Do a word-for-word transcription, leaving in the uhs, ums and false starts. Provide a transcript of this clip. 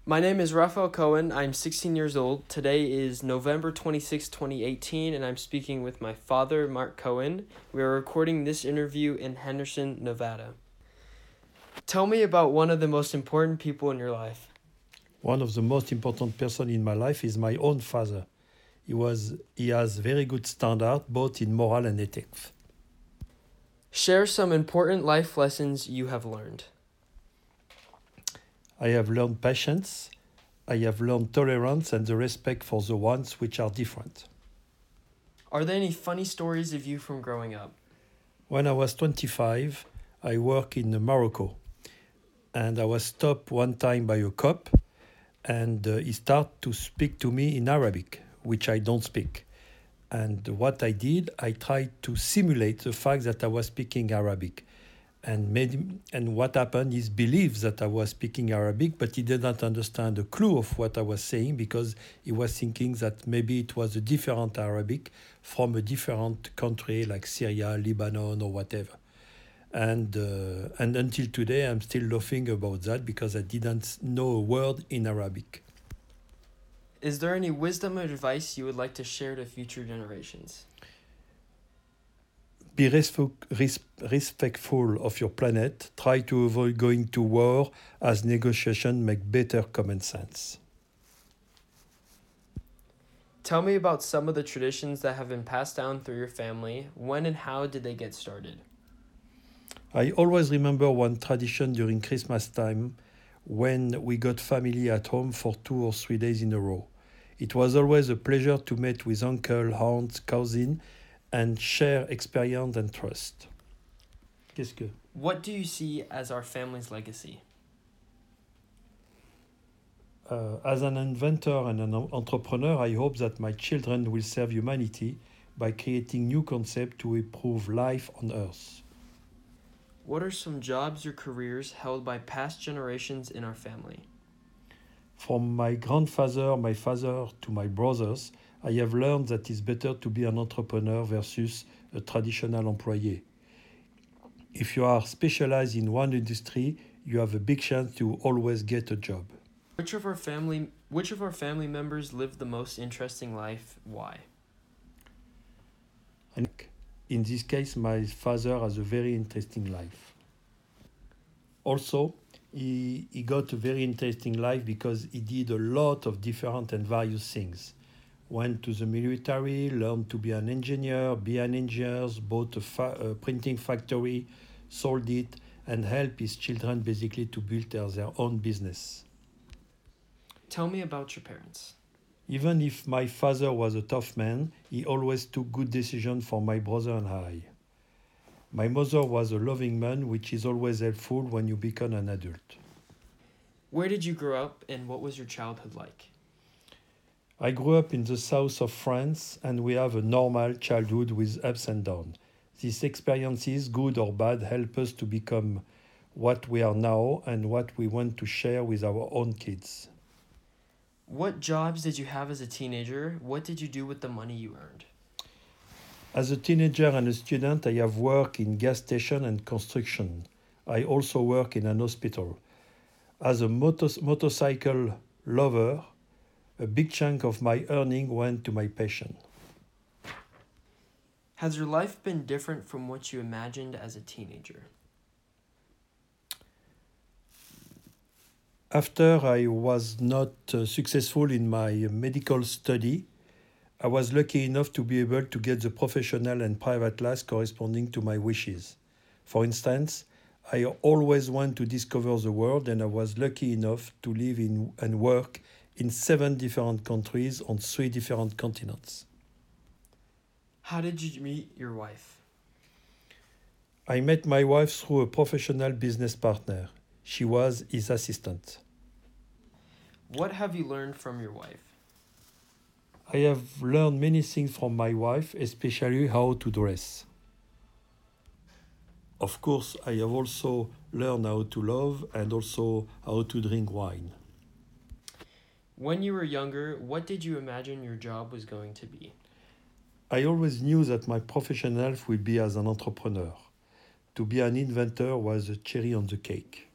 My name is Raphael Cohen. I'm sixteen years old. Today is November twenty-sixth, twenty eighteen, and I'm speaking with my father, Mark Cohen. We are recording this interview in Henderson, Nevada. Tell me about one of the most important people in your life. One of the most important person in my life is my own father. He was he has very good standard both in moral and ethics. Share some important life lessons you have learned. I have learned patience, I have learned tolerance and the respect for the ones which are different. Are there any funny stories of you from growing up? When I was twenty-five, I worked in Morocco and I was stopped one time by a cop and uh, he started to speak to me in Arabic, which I don't speak. And what I did, I tried to simulate the fact that I was speaking Arabic. And made him, and what happened is believes that I was speaking Arabic, but he did not understand a clue of what I was saying because he was thinking that maybe it was a different Arabic from a different country like Syria, Lebanon, or whatever. And uh, and until today, I'm still laughing about that because I didn't know a word in Arabic. Is there any wisdom or advice you would like to share to future generations? Be resp- res- respectful of your planet. Try to avoid going to war as negotiation make better common sense. Tell me about some of the traditions that have been passed down through your family. When and how did they get started? I always remember one tradition during Christmas time when we got family at home for two or three days in a row. It was always a pleasure to meet with uncle, aunt, cousin, and share experience and trust. Qu'est-ce que? What do you see as our family's legacy? Uh, as an inventor and an entrepreneur, I hope that my children will serve humanity by creating new concepts to improve life on Earth. What are some jobs or careers held by past generations in our family? From my grandfather, my father, to my brothers, I have learned that it's better to be an entrepreneur versus a traditional employee. If you are specialized in one industry, you have a big chance to always get a job. Which of our family which of our family members lived the most interesting life? Why? And in this case, my father has a very interesting life. Also, he, he got a very interesting life because he did a lot of different and various things. Went to the military, learned to be an engineer, be an engineer, bought a, fa- a printing factory, sold it, and helped his children basically to build their, their own business. Tell me about your parents. Even if my father was a tough man, he always took good decisions for my brother and I. My mother was a loving man, which is always helpful when you become an adult. Where did you grow up and what was your childhood like? I grew up in the south of France and we have a normal childhood with ups and downs. These experiences, good or bad, help us to become what we are now and what we want to share with our own kids. What jobs did you have as a teenager? What did you do with the money you earned? As a teenager and a student, I have worked in gas station and construction. I also work in an hospital. As a motos- motorcycle lover, a big chunk of my earning went to my passion. Has your life been different from what you imagined as a teenager? After I was not uh, successful in my medical study, I was lucky enough to be able to get the professional and private class corresponding to my wishes. For instance, I always want to discover the world and I was lucky enough to live in and work in seven different countries on three different continents. How did you meet your wife? I met my wife through a professional business partner. She was his assistant. What have you learned from your wife? I have learned many things from my wife, especially how to dress. Of course, I have also learned how to love and also how to drink wine. When you were younger, what did you imagine your job was going to be? I always knew that my professional life would be as an entrepreneur. To be an inventor was a cherry on the cake.